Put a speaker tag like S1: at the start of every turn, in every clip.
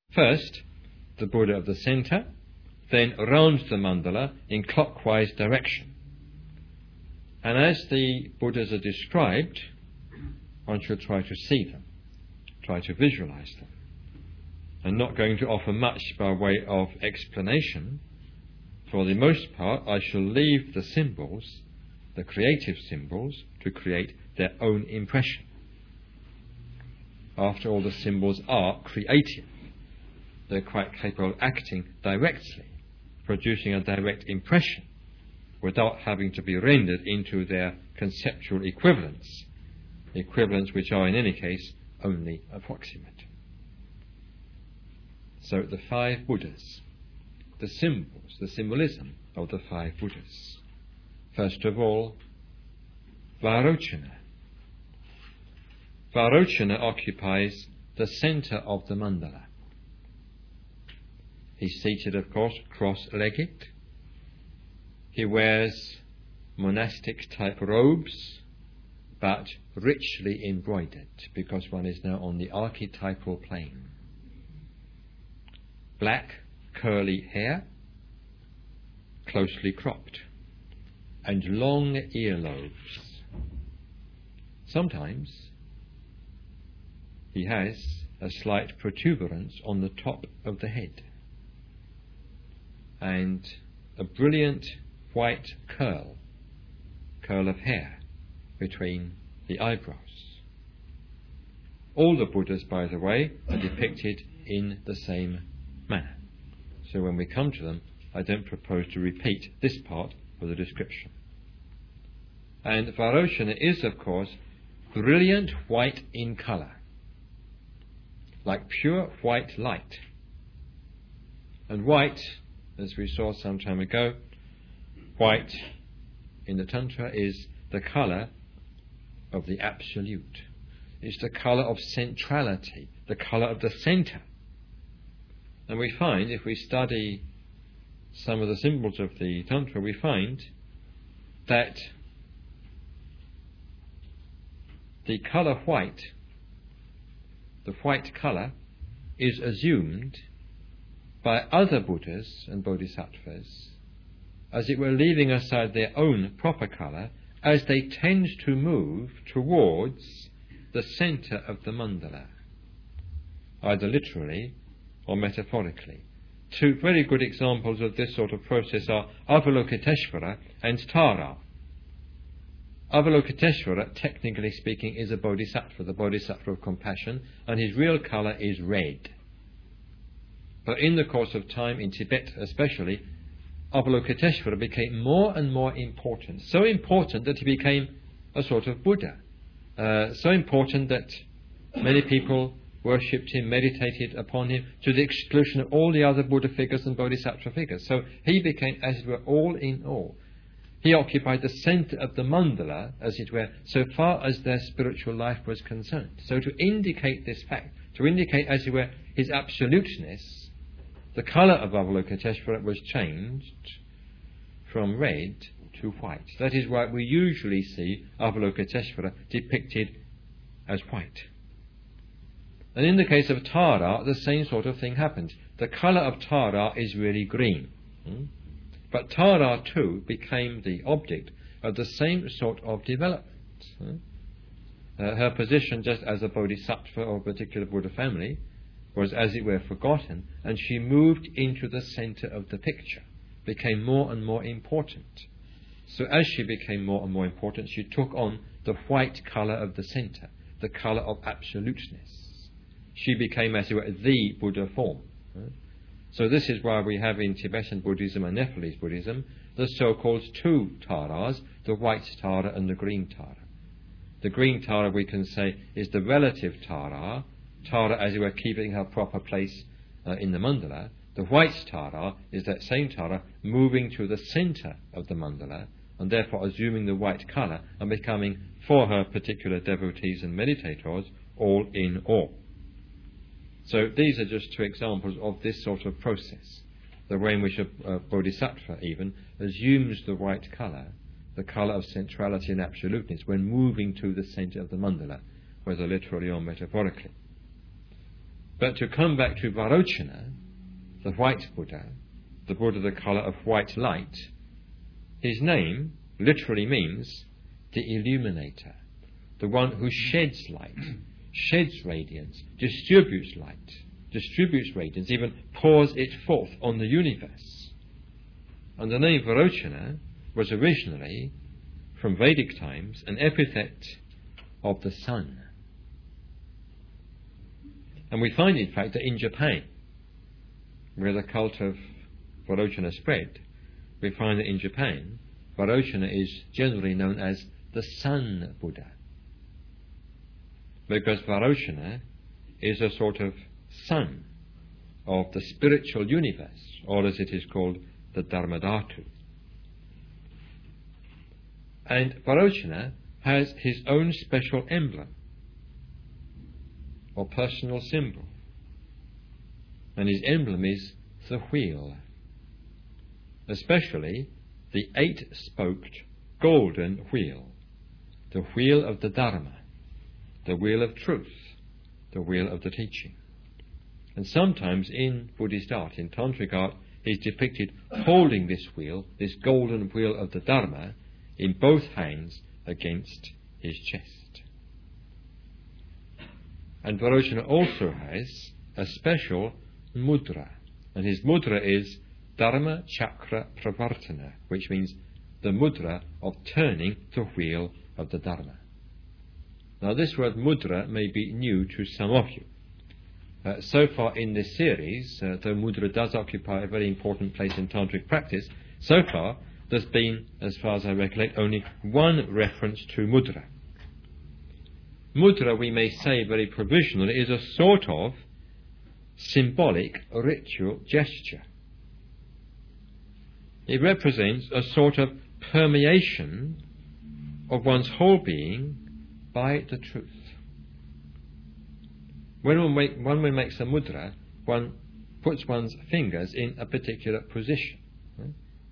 S1: First, the Buddha of the center, then round the mandala in clockwise direction. And as the Buddhas are described, one should try to see them, try to visualize them. I'm not going to offer much by way of explanation. For the most part, I shall leave the symbols, the creative symbols, to create their own impression. After all, the symbols are creative. They're quite capable of acting directly, producing a direct impression, without having to be rendered into their conceptual equivalents which are in any case only approximate. So the 5 Buddhas, the symbols, the symbolism of the 5 Buddhas. First of all, Vairochana. Vairochana occupies the center of the mandala. He's seated, of course, cross-legged. He wears monastic-type robes, but richly embroidered, because one is now on the archetypal plane. Black, curly hair, closely cropped, and long earlobes. Sometimes he has a slight protuberance on the top of the head, and a brilliant white curl of hair between the eyebrows. All the Buddhas, by the way, are depicted in the same manner. So when we come to them, I don't propose to repeat this part of the description. And Vairochana is, of course, brilliant white in colour, like pure white light. And white, as we saw some time ago, white in the Tantra is the colour of the Absolute. It's the colour of centrality, the colour of the centre. And we find, if we study some of the symbols of the Tantra, we find that the colour white, the white colour, is assumed by other Buddhas and Bodhisattvas, as it were leaving aside their own proper colour, as they tend to move towards the centre of the mandala, either literally or metaphorically. 2 very good examples of this sort of process are Avalokiteshvara and Tara. Avalokiteshvara, technically speaking, is a bodhisattva, the bodhisattva of compassion, and his real colour is red. But in the course of time, in Tibet especially, Avalokiteshvara became more and more important, so important that he became a sort of Buddha, so important that many people worshipped him, meditated upon him, to the exclusion of all the other Buddha figures and Bodhisattva figures. So he became, as it were, all in all. He occupied the centre of the mandala, as it were, so far as their spiritual life was concerned. So to indicate this fact, to indicate, as it were, his absoluteness, the colour of Avalokiteshvara was changed from red to white. That is why we usually see Avalokiteshvara depicted as white. And in the case of Tara, the same sort of thing happens. The colour of Tara is really green. But Tara too became the object of the same sort of development. Her position just as a bodhisattva or a particular Buddha family was, as it were, forgotten, and she moved into the centre of the picture, became more and more important. So as she became more and more important, she took on the white colour of the centre, the colour of absoluteness. She became, as it were, the Buddha form. So this is why we have in Tibetan Buddhism and Nepalese Buddhism the so-called 2 Taras, the white Tara and the green Tara. The green Tara, we can say, is the relative Tara, as it were, keeping her proper place in the mandala. The white Tara is that same Tara moving to the centre of the mandala, and therefore assuming the white colour and becoming, for her particular devotees and meditators, all in all. So these are just 2 examples of this sort of process, the way in which a bodhisattva even assumes the white colour, the colour of centrality and absoluteness, when moving to the centre of the mandala, whether literally or metaphorically. But to come back to Varochana, the white Buddha, the Buddha the colour of white light, his name literally means the illuminator, the one who sheds light, sheds radiance, distributes light, distributes radiance, even pours it forth on the universe. And the name Varochana was originally, from Vedic times, an epithet of the sun. And we find, in fact, that in Japan, where the cult of Varochana spread, we find that in Japan, Varochana is generally known as the Sun Buddha, because Varochana is a sort of sun of the spiritual universe, or as it is called, the Dharmadhatu. And Varochana has his own special emblem, or personal symbol, and his emblem is the wheel, especially the 8-spoked golden wheel, the wheel of the Dharma, the wheel of truth, the wheel of the teaching. And sometimes in Buddhist art, in Tantric art, he's depicted holding this wheel, this golden wheel of the Dharma, in both hands against his chest. And Varochana also has a special mudra, and his mudra is Dharma Chakra Pravartana, which means the mudra of turning the wheel of the Dharma. Now this word mudra may be new to some of you. So far in this series, though mudra does occupy a very important place in Tantric practice, so far there's been, as far as I recollect, only one reference to mudra. Mudra, we may say very provisionally, is a sort of symbolic ritual gesture. It represents a sort of permeation of one's whole being by the truth. When one makes a mudra, one puts one's fingers in a particular position. Right?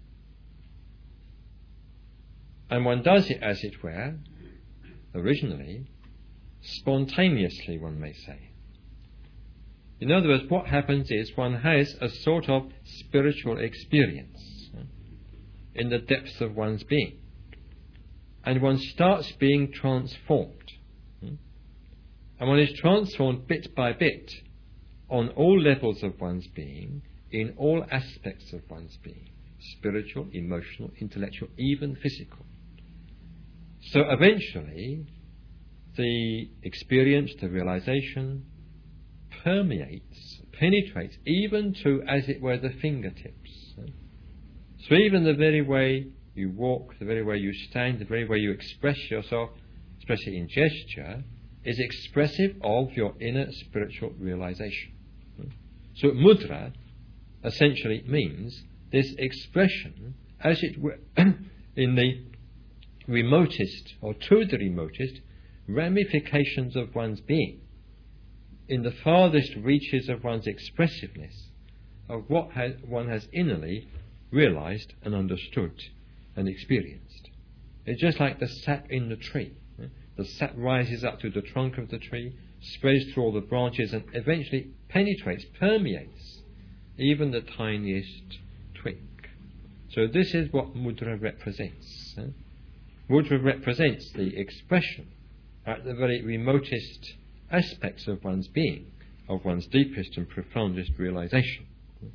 S1: And one does it, as it were, originally, spontaneously, one may say. In other words, what happens is one has a sort of spiritual experience in the depths of one's being, and one starts being transformed. And one is transformed bit by bit on all levels of one's being, in all aspects of one's being, spiritual, emotional, intellectual, even physical. So eventually, the experience, the realization, permeates, penetrates, even to, as it were, the fingertips. So even the very way you walk, the very way you stand, the very way you express yourself, especially in gesture, is expressive of your inner spiritual realization. So mudra essentially means this expression, as it were, in the remotest, or to the remotest, ramifications of one's being, in the farthest reaches of one's expressiveness, of what one has innerly realized and understood and experienced. It's just like the sap in the tree. The sap rises up to the trunk of the tree, spreads through all the branches, and eventually penetrates, permeates even the tiniest twig. So this is what mudra represents. Mudra represents the expression at the very remotest aspects of one's being, of one's deepest and profoundest realization.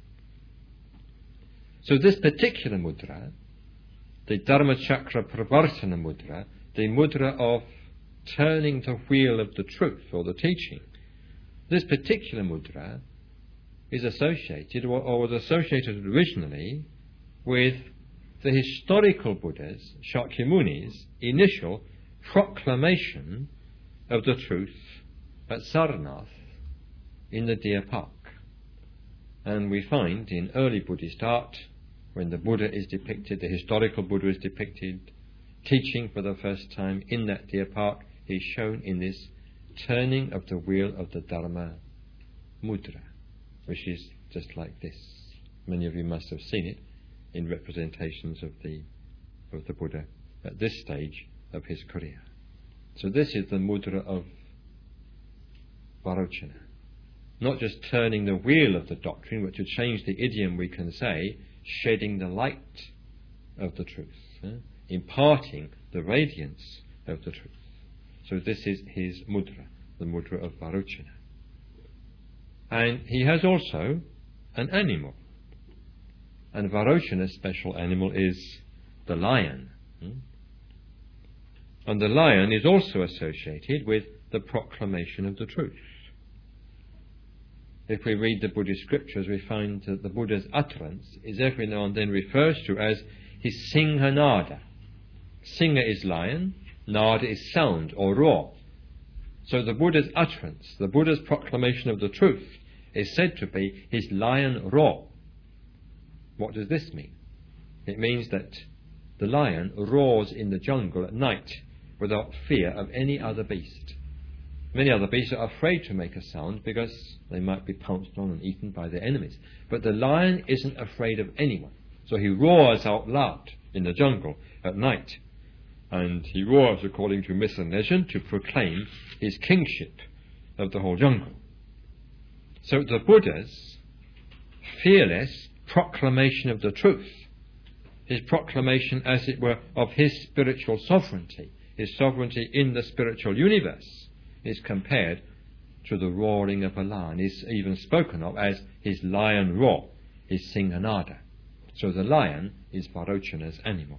S1: So this particular mudra, the Dharma Chakra Pravartana mudra, the mudra of turning the wheel of the truth or the teaching, this particular mudra is associated, or was associated originally, with the historical Buddha's, Shakyamuni's, initial proclamation of the truth at Sarnath in the Deer Park. And we find in early Buddhist art, when the Buddha is depicted, the historical Buddha is depicted, teaching for the first time in that Deer Park, is shown in this turning of the wheel of the Dharma mudra, which is just like this. Many of you must have seen it in representations of the Buddha at this stage of his career. So this is the mudra of Varochana. not just turning the wheel of the doctrine, but to change the idiom we can say, shedding the light of the truth, imparting the radiance of the truth. So this is his mudra, the mudra of Varochana. And he has also an animal. And Varochana's special animal is the lion. And the lion is also associated with the proclamation of the truth. If we read the Buddhist scriptures, we find that the Buddha's utterance is every now and then referred to as his Singhanada. Singha is lion, nada is sound or roar. So the Buddha's utterance, the Buddha's proclamation of the truth, is said to be his lion roar. What does this mean? It means that the lion roars in the jungle at night without fear of any other beast. Many other beasts are afraid to make a sound because they might be pounced on and eaten by their enemies. But the lion isn't afraid of anyone. So he roars out loud in the jungle at night. And he roars, according to myth and legend, to proclaim his kingship of the whole jungle. So the Buddha's fearless proclamation of the truth, his proclamation, as it were, of his spiritual sovereignty, his sovereignty in the spiritual universe, is compared to the roaring of a lion, is even spoken of as his lion roar, his Singhanada. So the lion is Varochana's animal.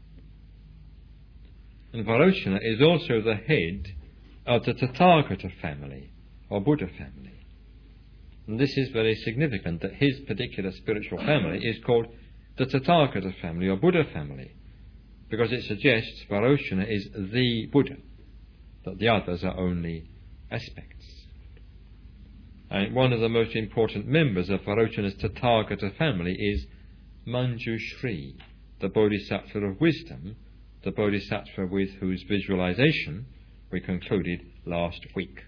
S1: And Varochana is also the head of the Tathagata family, or Buddha family. And this is very significant, that his particular spiritual family is called the Tathagata family, or Buddha family, because it suggests Varochana is the Buddha, that the others are only aspects. And one of the most important members of Varochana's Tathagata family is Manjushri, the Bodhisattva of wisdom, the Bodhisattva with whose visualization we concluded last week.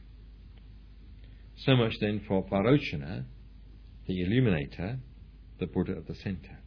S1: So much then for Varochana, the illuminator, the Buddha of the center.